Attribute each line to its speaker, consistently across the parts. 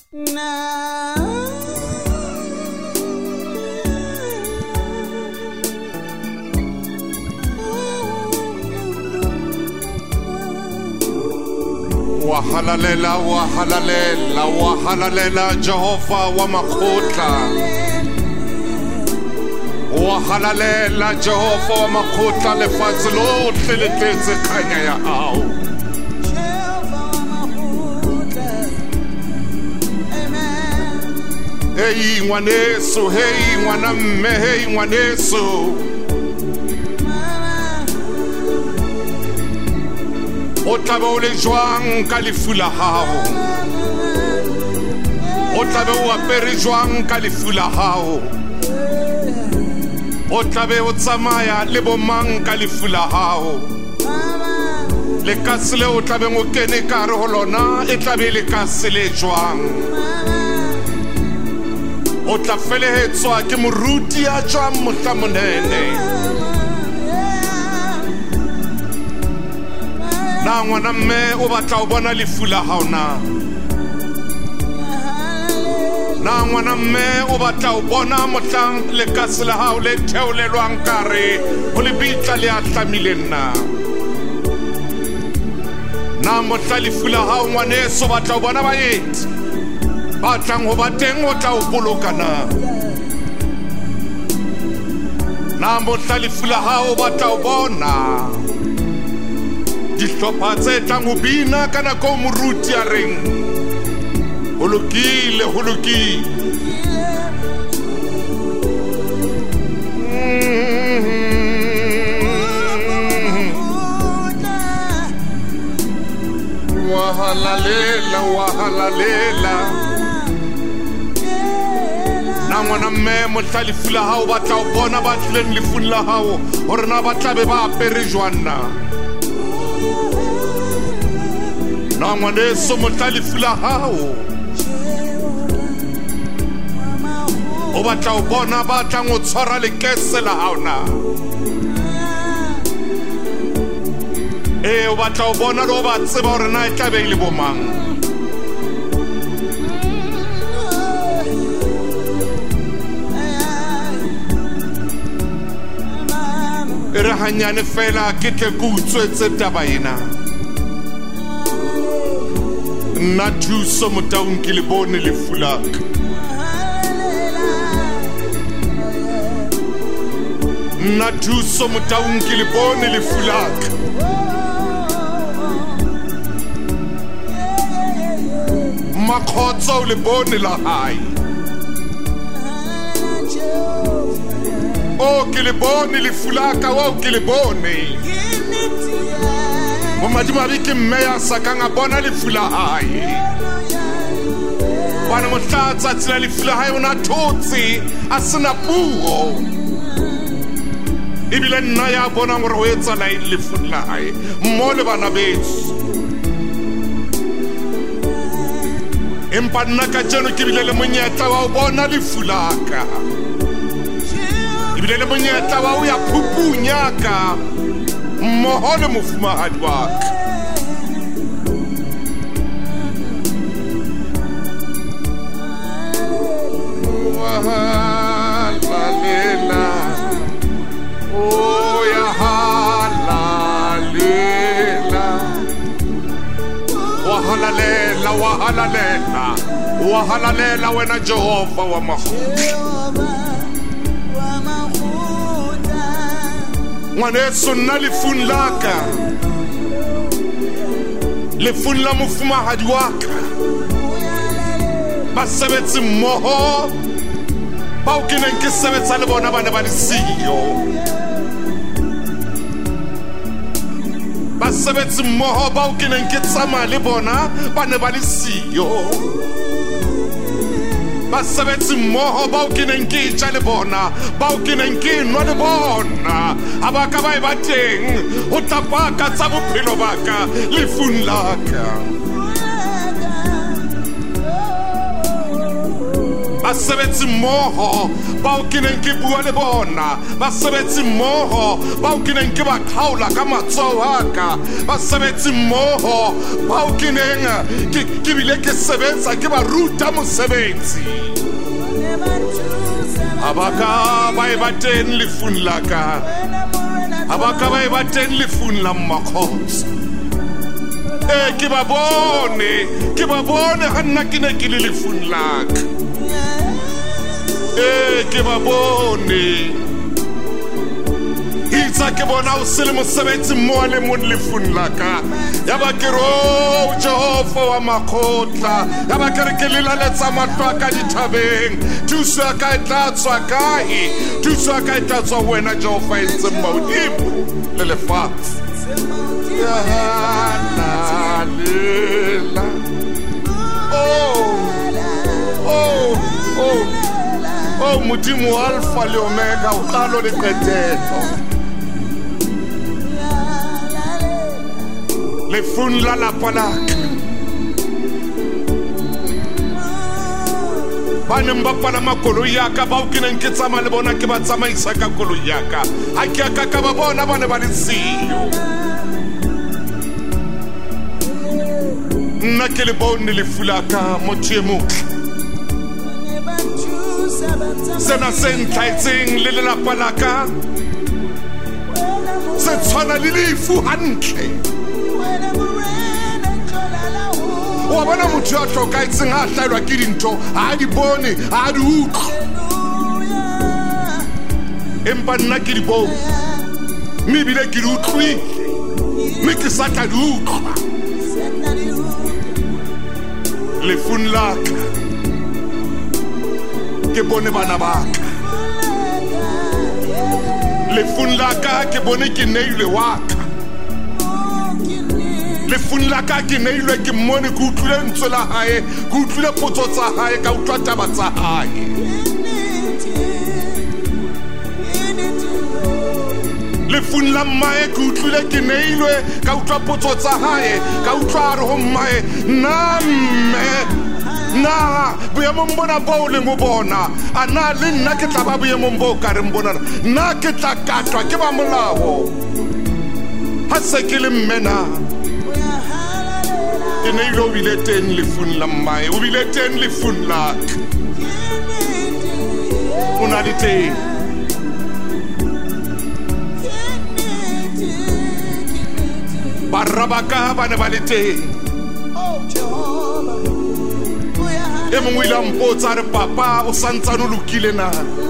Speaker 1: Wahalalela, wahalalela, wahalalela Jehova wa makgotla. Wahalalela Jehova wa makgotla, lefatshe lotlhe le tletse kganya ya hao. Hey ngwaneso, hey ngwana mme, hey ngwaneso. O tla be o le jwang ka lefu la hao? O tla be o apere jwang ka lefu la hao? O tla be o tsamaya le bomang ka lefu la hao? Lekase le o tla be o kene ka hare ho lona e tla be lekase le jwang? O tla felehetswa ke moruti a tswang mohlamonene. Na ngwana mme o batla o bona lefu la hao na? Na ngwana mme o batla o bona mohlang lekase la hao le theolelwang kare o le bitla le a tlamileng na? Na mohla lefu la hao ngwaneso batla o bona baeti batlang ho ba teng o tla o boloka na? Na mohla lefu la hao batla o bona dihlopha tse tlang ho bina ka nako moruti a reng ho lokile, ho lokile. Wahalalela, wahalalela. Na ngwana mme mohla lefu la hao batla o bona ba tlileng lefung la hao hore na ba tla be ba apere jwang na? Na ngwaneso mohla lefu la hao o batla o bona ba tlang o tshwara lekese la hao na? O batla o bona le o ba tseba hore na e tla be e le bomang? E re hanyane fela ke tle ke utswetse taba ena. Nna thuso motaung ke le bone lefu laka. Nna thuso motaung ke le bone lefu laka. Makhotso o le bone la hae. O ke le bone lefu laka, o ke le bone. Madimabe ke mme ya sakang a bona lefu la hae. Bana mohla tsatsi la lefu la hae o na thotse a sena puo. Ebile nna ya bona gore o etsa la lefu la hae mmo le bana beso. Empa nna ka jeno ke bile le monyetla wa o bona lefu laka. Ebile le monyetla wa o ya phupunyaka mmoho le mofumahadi wa ka. Wahalalela, oh ya halalela. Wahalalela, wahalalela, wahalalela wena Jehova wa makgotla. Ngwaneso nna lefung laka, lefung la mofumahadi wa ka, basebetsi mmoho bao ke neng ke sebetsa le bona ba ne ba le siyo. Basebetsi mmoho bao ke neng ke tsamaya le bona ba ne ba le siyo. Basebetsi mmoho bao ke neng ke tja le bona, bao ke neng ke nwa le bona, ha ba ka ba e ba teng ho tapaka tsa bophelo ba ka lefung la ka. basebetsi mmoho bao ke neng ke bua le bona, basebetsi mmoho bao ke neng ke ba kgaola ka matsoho a ka, basebetsi mmoho bao ke neng ke bile ke sebetsa ke ba ruta mosebetsi. Abaka ba e ba teng lefung la ka, abaka ba e ba teng lefung la mmakgotsi. Ke ba bone ga nna ke ne ke le lefung la ka. Ke ba bone itsa ke bona o se le mosebetsi mmoa le mo lefung la ka. Ya ba ke ro Jehova wa makgotla, ya ba ke re ke lelaletsa matlo a ka dithabeng, thuso ya ka e tla tswa kae? Thuso ya ka e tla tswa wena Jehova e ntseng maodimo le lefatshe. Oh Modimo Alpha le Omega, o qalo le qetelo. Lefung la lapa la ka ba neng ba palama koloi ya ka, bao ke neng ke tsamaya le bona ke ba tsamaisa ka koloi ya ka, ha ke ya ka ba bona ba ne ba le siyo. Nna ke le bone lefu la ka motho e motle, sena se ntlhaetseng le lelapa la ka se tshwana le lefu hantle. Wa bona motho a hlokaetseng a hlaelwa ke dintho a di bone a di utlwe, empa nna ke di bone mme ebile ke di utlwile mme ke sa tla di utlwa. Lefung la ka ke bone bana ba ka, lefung la ka ke bone ke neilwe wa ka, lefung la ka ke neilwe ke mmone, ke utlwile ntso la hae, ke utlwile potso tsa hae, ka utlwa taba tsa hae. Lefung la mmae ke utlwile ke neilwe, ka utlwa potso tsa hae, ka utlwa a re ho mmae, nna mme na boemong bona bo le mo bona, a na le nna ke tla ba boemong bo ka reng bona, nna ke tla katwa ke ba molao ha se ke le mme na. E ne ilo bile teng lefung la mmae, o bile teng lefung la ka, o na le teng. Barabaka ba ne ba le teng. E mongwe ile a mpotsa a re, papa o santsane o lokile na?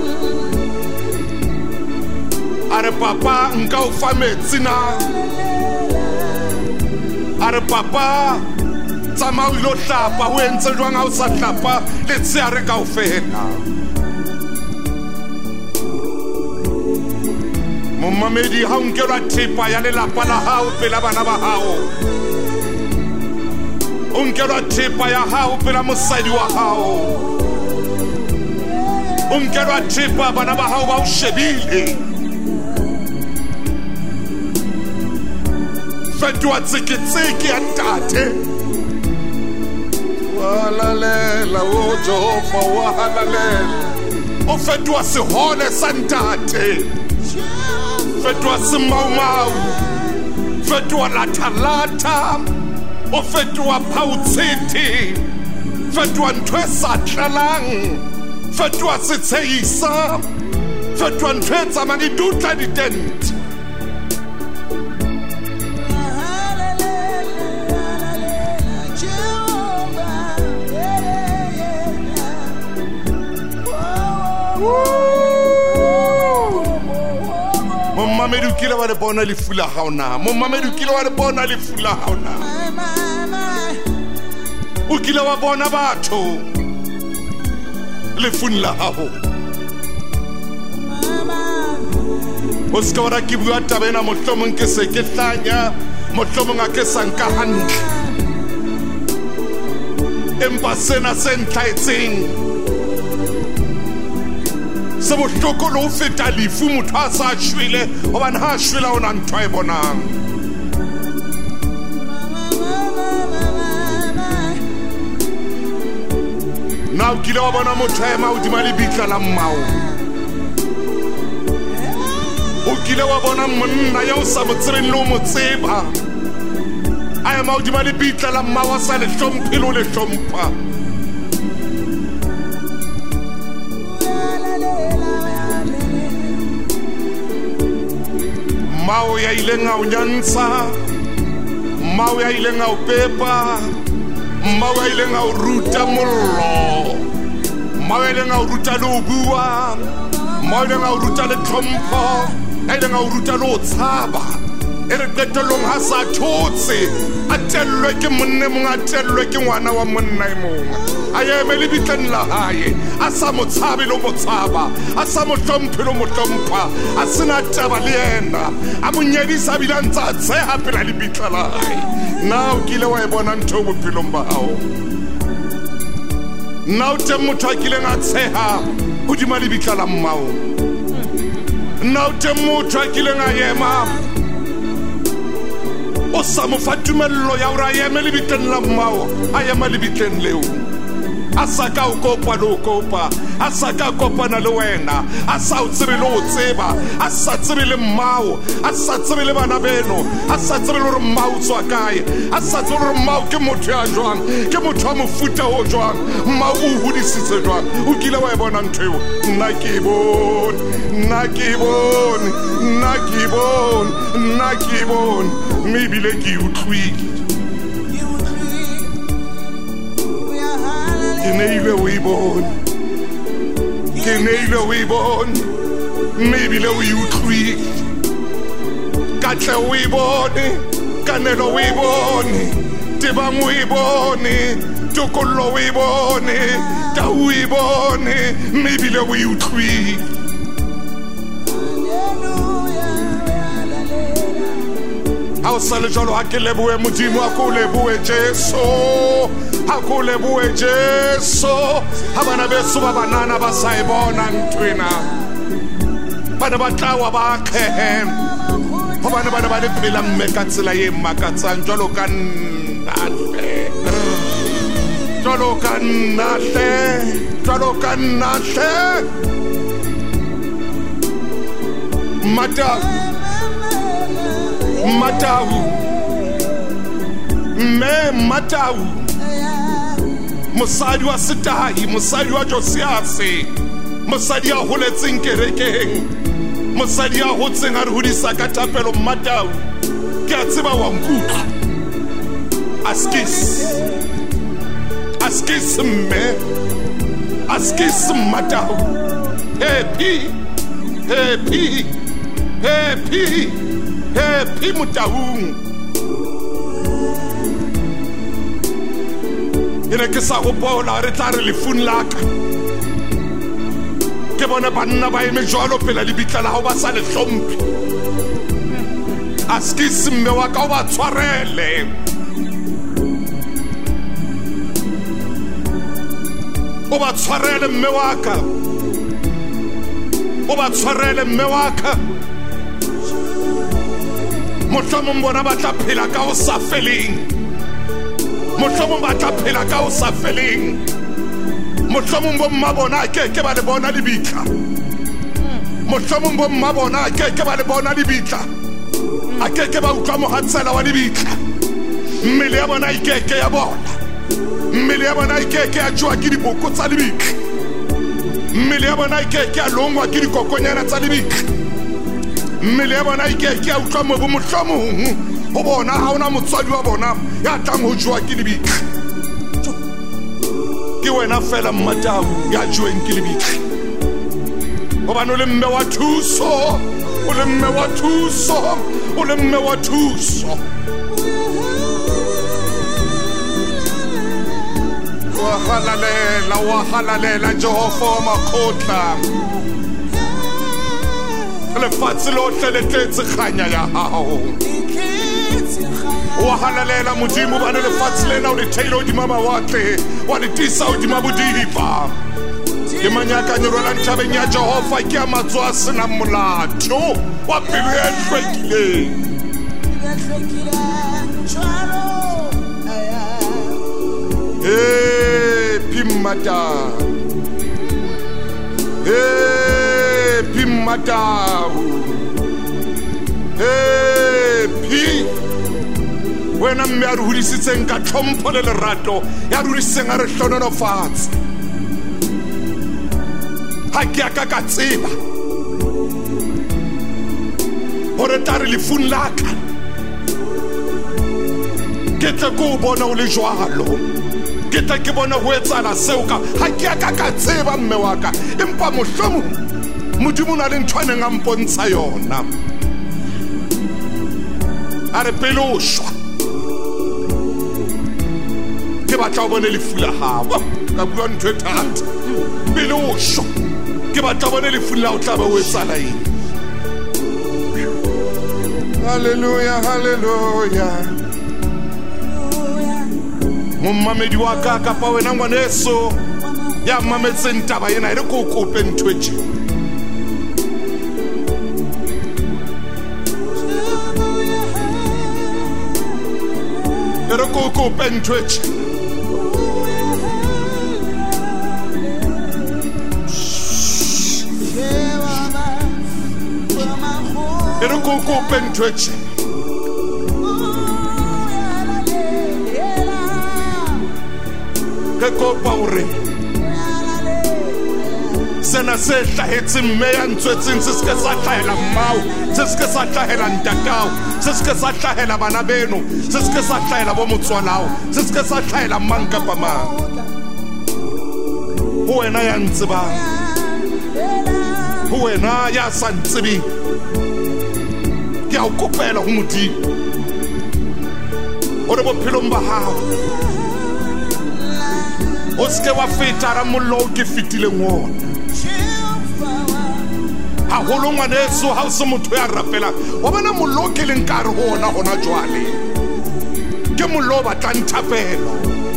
Speaker 1: A re, papa nka o fa metsi na? A re, papa tsamaya o ilo hlapa, o entse jwang ha o sa hlapa letshehare kaofela? Momamedi, ha o nkelwa thepa ya lelapa la hao pela bana ba hao, o nkelwa thepa ya hao pela mosadi wa hao, o nkelwa thepa bana ba hao ba o shebile. Fetoha tseketseke ya ntate, wa halalela o Jehova, wa halalela. O fetoha sehole sa ntate, fetoha semaumau, fetoha lathalata, o fetoha phautshete, fetoha ntho e sa tlalang, fetoha setshehisa, fetoha ntho e tsamayang e dutla ditente. Momamedi o kile wa le bona lefu la hao na? Momamedi o kile wa le bona lefu la hao na? O kile wa bona batho lefung la hao? O ska ora ke bua taba ena mohlomong ke se ke hlanya, mohlomong a ke sa nka hantle, empa sena se ntlhaetseng se bohloko le ho feta lefu motho a sa shwele, hobane ha a shwela o na ntho e bonang. Na o kile wa bona motho a ema hodima lebitla la mmao. O kile wa bona monna ya o sa mo tsebeng le o mo tseba a ema hodima lebitla la mmao a sa le hlomphe le o le hlompha. Mmao ya ileng a o nyantsha, mmao ya ileng a o pepa, mmao ya ileng a o ruta mollo, mmao ya ileng a o ruta le ho bua, mmao ya ileng a o ruta le tlhompho, ya ileng a o ruta le ho tshaba. E re qetellong ha sa thotse a tellwe ke monne mong, a tellwe ke ngwana wa monna e mong, a eme lebitleng la hae, a sa mo tshabe le mo tshaba, a sa mo hlomphe le mo hlompha, a sena taba le yena, a mo nyedisa bile a ntse a tsheha pela lebitla la hae. Na o kile wa e bona ntho bophelong ba hao? Na o teng motho a kileng a tsheha hodima lebitla la mmao? Na o teng motho a kileng a ema o sa mo fa tumello ya hore a eme lebitleng la mmao, a ema lebitleng leo? A sa ka o kopa le o kopa, a sa ka kopana le wena, a sa o tsebe le o tseba, a sa tsebe le mmao, a sa tsebe le bana beno, a sa tsebe le hore mmao tswa kae, a sa tsebe le hore mmao ke motho ya jwang, ke motho wa mofuta o jwang, mmao o hodisitse jwang. O kile wa e bona ntho eo? Nna ke e bone, nna ke e bone, nna ke e bone, nna ke e bone, mme ebile ke e utlwile. Ke neile o e bone, ke neile o e bone, mme ebile o e utlwile. Katle o e bone, Kanelo o e bone, Tebang o e bone, Tokollo o e bone, Tau o e bone, mme ebile o e utlwile. Ha o sa le jwalo, ha ke lebohe Modimo, ha ko lebohe Jesu, ha ko lebohe Jesu. Ha bana beso ba banana ba sa e bona nthwena, bana ba tlawa ba kgehe, hobane bana ba le phela mme ka tsela e makatsang jwalo ka nnahle, jwalo ka nnahle, jwalo ka nnahle. Matau, mme Matau, mosadi wa Setahi, mosadi wa Josiase, mosadi ya holetseng kerekeng, mosadi ya hotseng a re hodisa ka thapelo. Matau, ke a tseba wa nkutlwa. Askis mme, askis Matau. Happy Motaung. E ne ke sa gopola re tla re lefung laka ke bona banna ba eme jwalo pela lebitla la hao ba sa le hlomphe. Askisi mme wa ka o ba tshwarele, o ba tshwarele mme wa ka, o ba tshwarele mme wa ka. Mohlomong bona ba tla phela ka o sa feleng, mohlomong ba tla phela ka o sa feleng, mohlomong bo mma bona ke ba le bona lebitla, mohlomong bo mma bona ke ba le bona lebitla, a ke ba utlwa mohatsela wa lebitla. Mmele ya bona ke ya bona, mmele ya bona ke ya jwa ke diboko tsa lebitla, mmele ya bona ke ya longwa ke dikokonyana tsa lebitla, mmele ya bona ke ya utlwa mobu. Mohlomong ho bona ha ona motswadi wa bona ya tlang ho jwa ke lebitla, ke wena fela Matau ya jweng ke lebitla, hobane o le mme wa thuso, o le mme wa thuso, o le mme wa thuso. Wa halalela Jehova makgotla, lefatshe lohle le tletse kganya ya hao. Wa halalela Modimo bane lefatshe lena o le theile hodima mawatle, wa le tisa hodima bodipa. Ke manyakanye rwela nthabeng ya Jehova ke a matso a senang molato, wa pelo e hlwekileng. Pim wena mme a re hodisitseng ka tlhompho le lerato ya re hodisitseng a re hlonolofatse ha ke ya ka tseba hore ta re lefung la ka ke tle ko bona o le jwalo ke tle ke bona ho etsala seo ka ha ke ya ka tseba mme wa ka empa mohlomong modimo na le ntho a neng a mpontsha yona a re pele o shwa ke batla o bone lefu la hao ka bua ntho e thata pele o shwa ke batla o bone lefu la o tla ba o etsala eng haleluya haleluya mommamedi wa ka kapa wena ngwaneso ya mametseng taba ena e re ko kope ntho e tjena e re ko kope ntho e tjena e re ko kope ntho e tjena ke kopa hore sena se hlahetseng mme ya ntswetseng se se ke sa hlahela mmao se se ke sa hlahela ntatao se se ke sa hlahela bana beno se se ke sa hlahela bo motswalao se se ke sa hlahela mang kapa mang ho wena ya ntsebang ho wena ya sa ntsebeng ke a o kopela ho Modimo hore bophelong ba hao o se ke wa fetara mollo o ke fetileng wona haholo ngwaneso ha o se motho ya rapelang wa bona mollo o ke leng ka re ho ona hona jwale ke mollo o batlang thapelo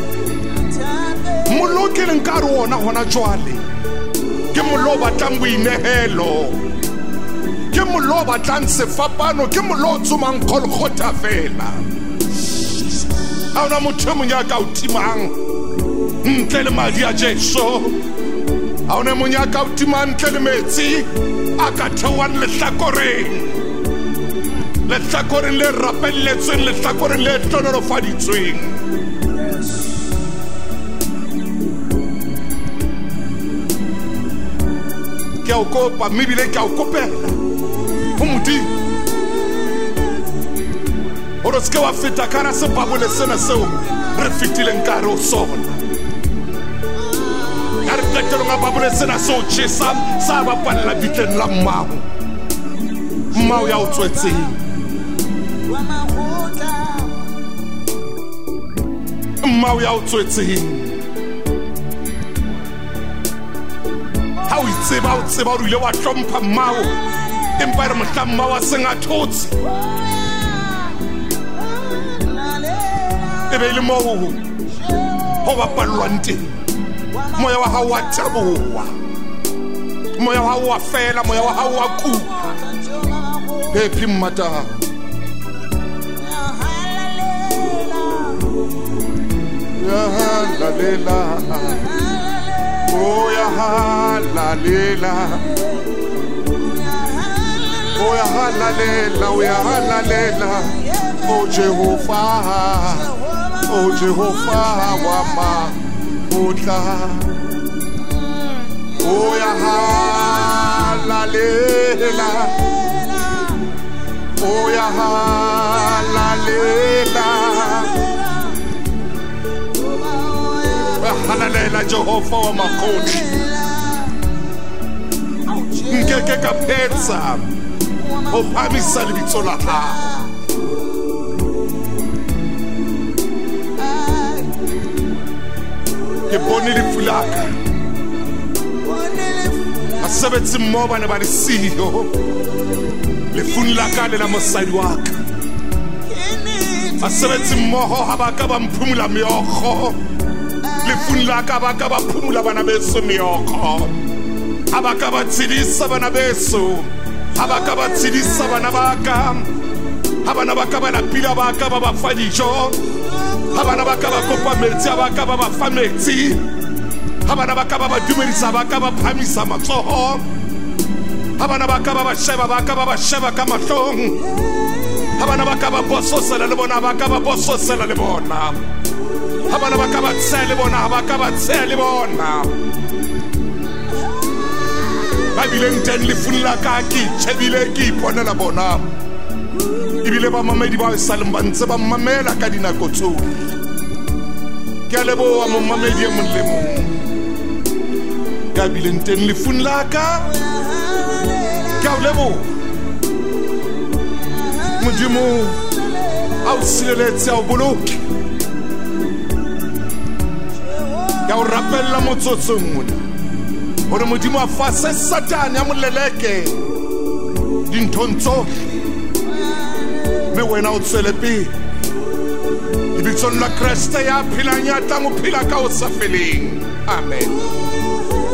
Speaker 1: mollo o ke leng ka re ona hona jwale ke mollo o batlang boinehelo ke mollo o batlang sefapano ke mollo o tsomang Golgotha fela ha ona motho mong ya ka o timang ntle le madi a Jesu ha ona mong ya ka o timang ntle le metsi a ka theohang lehlakoreng le rapelletsweng lehlakoreng le hlonolofaditsweng ke a o kopa mme ebile ke a o kopela ho Modimo hore se ke wa feta ka hara sebabole sena seo re fetileng ka hare ho sona a re qetelong a babole sena seo tjhesang sa bapalla bitleng la mmao ya o tswetseng mmao ya o tswetseng ha o itseba o tseba o ile wa hlompha mmao empa re mohla mmao a seng a thotse e be le moo ho bapallwang teng moya wa hao wa taboha moya wa hao wa fela moya wa hao wa kupa phephi mmata ya halalela oh ya halalela oh ya halalela oh ya halalela oh Jehovah oh Jehovah wa maotla oh ya halalela oh ya halalela halalela Jehovah wa maotla nkeke ka phetsa o phamisa lebitso la hao ke bone lefu la ka basebetsi mmoho ba ne ba le siyo lefung la ka le la mosadi wa ka basebetsi mmoho ha ba ka ba mphumula meokgo lefung la ka ba ka ba phumula bana beso meokgo ha ba ka ba tshedisa bana beso ha ba ka ba tshedisa bana ba ka ha bana ba ka ba lapila ba ka ba ba fa dijo ha bana ba ka ba kopa metsi ha ba ka ba ba fa metsi ha bana ba ka ba ba dumedisa ba ka ba phamisa matsoho ha bana ba ka ba sheba ka mahlong ha bana ba ka ba bososela le bona ba ka ba bososela le bona ha bana ba ka ba tshela le bona ba ka ba tshela le bona ba bileng teng le fulla ka ke tshebile ke iponela bona ibile ba mamedi ba saleng ba ntse ba mamela ka dinako tsohle ke a leboha mo mamedi e mong le mong ka bileng teng le fulla ka ke a leboha modimo a o sireletse a o boloke ke a o rapella motsotsong mona hore modimo a fase satane a moleleke dinthong tsohle mme wena o tswele pele lebitsong la Kreste ya phelang ya tla mo phela ka o sa feleng amen.